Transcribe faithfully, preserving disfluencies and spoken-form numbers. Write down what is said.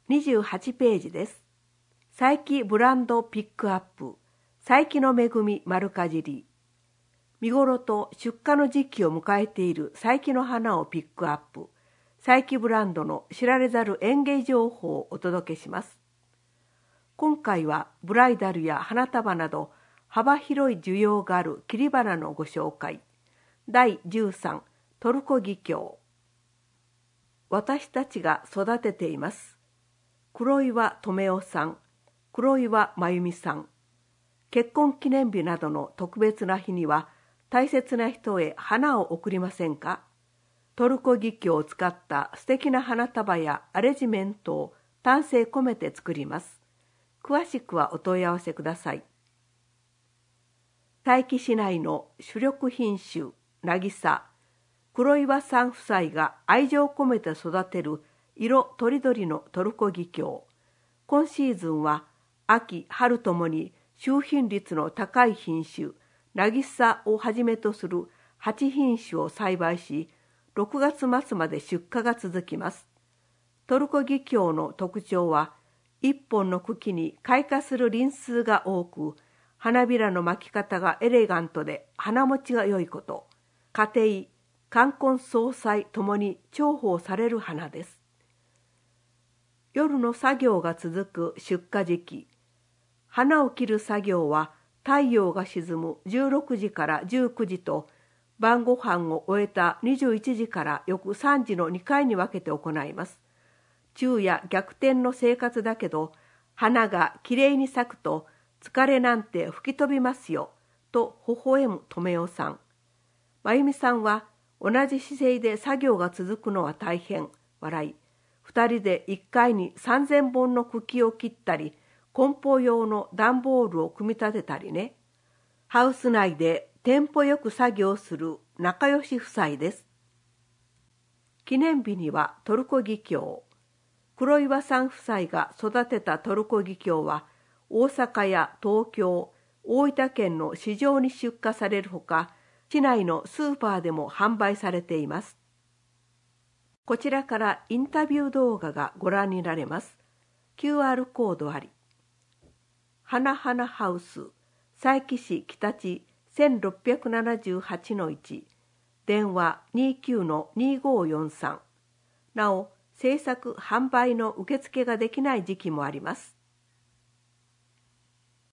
にじゅうはちページです。佐伯ブランドピックアップ、佐伯の恵み丸かじり。見頃と出荷の時期を迎えている佐伯の花をピックアップ、佐伯ブランドの知られざる園芸情報をお届けします。今回はブライダルや花束など幅広い需要がある切り花のご紹介。だいじゅうさん、トルコギキョウ。私たちが育てています。黒岩留夫さん、黒岩真由美さん。結婚記念日などの特別な日には大切な人へ花を贈りませんか？トルコギキョウを使った素敵な花束やアレジメントを丹精込めて作ります。詳しくはお問い合わせください。佐伯市内の主力品種、渚、黒岩さん夫妻が愛情込めて育てる色とりどりのトルコギキョウ。今シーズンは秋、春ともに収品率の高い品種、渚をはじめとするはち品種を栽培し、ろくがつ末まで出荷が続きます。トルコギキョウの特徴は、一本の茎に開花する輪数が多く、花びらの巻き方がエレガントで花持ちが良いこと、家庭、冠婚葬祭ともに重宝される花です。夜の作業が続く出荷時期。花を切る作業は太陽が沈むじゅうろくじからじゅうくじと、晩ご飯を終えたにじゅういちじから翌さんじのにかいに分けて行います。昼夜逆転の生活だけど、花がきれいに咲くと疲れなんて吹き飛びますよ、と微笑む留夫さん。真由美さんは、同じ姿勢で作業が続くのは大変、笑い。二人で一回にさんぜんぼんの茎を切ったり、梱包用の段ボールを組み立てたりね。ハウス内でテンポよく作業する仲良し夫妻です。記念日にはトルコギキョウ。黒岩さん夫妻が育てたトルコギキョウは、大阪や東京、大分県の市場に出荷されるほか、市内のスーパーでも販売されています。こちらからインタビュー動画がご覧になれます。キューアール コードあり。花花ハウス、佐伯市北地せんろっぴゃくななじゅうはちのいち、電話 にじゅうきゅう にごよんさん。なお、制作・販売の受付ができない時期もあります。